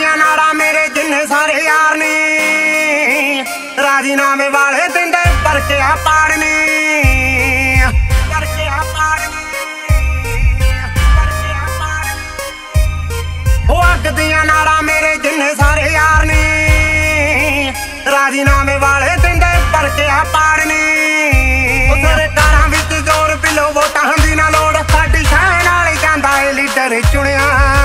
ਦੀਆਂ ਨਾੜਾਂ ਮੇਰੇ ਜਿੰਨੇ ਸਾਰੇ ਯਾਰ ਨੀ ਰਾਜੀਨਾਮੇ ਵਾਲੇ ਦਿੰਦੇ ਪਰਚਿਆ ਪਾੜਨੀ ਉਹ ਅੱਗ ਦੀਆਂ ਨਾੜਾਂ ਮੇਰੇ ਜਿੰਨੇ ਸਾਰੇ ਯਾਰ ਨੀ ਰਾਜੀਨਾਮੇ ਵਾਲੇ ਦਿੰਦੇ ਪਰਚਿਆ ਪਾੜਨੀ ਉਹ ਸਰਕਾਰਾਂ ਵਿੱਚ ਜ਼ੋਰ ਪਿਲੋ ਵੋਟਾਂ ਦੀ ਨਾ ਲੋੜ ਸਾਡੀ ਸ਼ਾਨ ਨਾਲ ਜਾਂਦਾ ਏ ਲੀਡਰ ਚੁਣਿਆ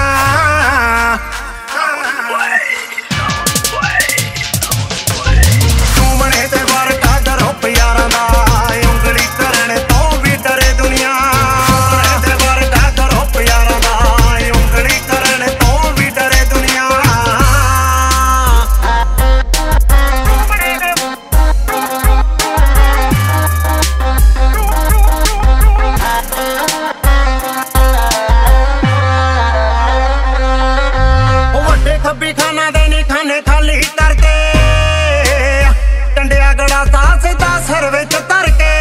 ਖਾਨਾ ਦੇ ਨੀ ਖਾਨੇ ਖਾਲੀ ਕਰਕੇ ਟੰਡਿਆ ਗੜਾ ਸਾਹ ਸਿੱਧਾ ਸਰ ਵਿੱਚ ਧਰ ਕੇ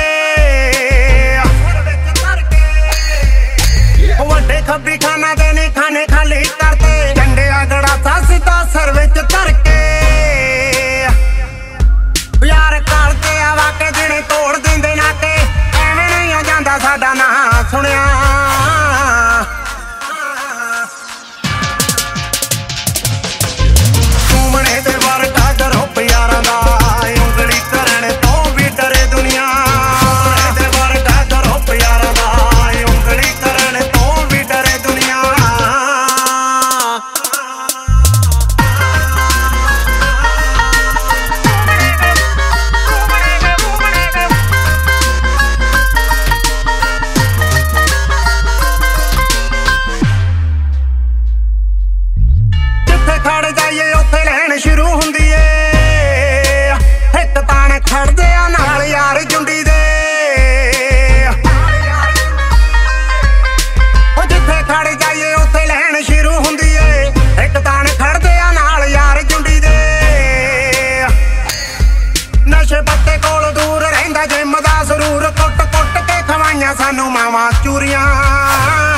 ਵੱਡੇ ਖੱਬੀ ਖਾਨਾ ਦੇ ਨੀ ਖਾਨੇ ਖਾਲੀ ਕਰਕੇ ਟੰਡਿਆ ਗੜਾ ਸਾਹ ਸਿੱਧਾ ਸਰ ਵਿੱਚ ਧਰ ਕੇ ਯਾਰ ਕਾਲ ਕੇ ਆਵਾ ਕੇ ਦਿਨੇ ਤੋੜ ਦਿੰਦੇ ਨਾਕੇ ਐਵੇਂ ਨਹੀਂ ਆ ਜਾਂਦਾ ਸਾਡਾ ਨਾਂ ਸੁਣਿਆ ਖੜ ਜਾਈਏ ਉੱਥੇ ਲੈਣ ਸ਼ੁਰੂ ਹੁੰਦੀ ਏ ਹਿੱਕ ਤਾਣ ਖੜਦੇ ਆ ਨਾਲ ਯਾਰ ਜੁੰਡੀ ਦੇ ਉਹ ਜਿੱਥੇ ਖੜ ਜਾਈਏ ਉੱਥੇ ਲੈਣ ਸ਼ੁਰੂ ਹੁੰਦੀ ਏ ਹਿੱਕ ਤਾਣ ਖੜਦੇ ਆ ਨਾਲ ਯਾਰ ਜੁੰਡੀ ਦੇ ਨਸ਼ੇ ਪੱਤੇ ਕੋਲ ਦੂਰ ਰਹਿੰਦਾ ਜਿੰਮ ਦਾ ਸਰੂਰ ਕੁੱਟ ਕੁੱਟ ਕੇ ਖਵਾਈਆਂ ਸਾਨੂੰ ਮਾਵਾਂ ਚੂਰੀਆਂ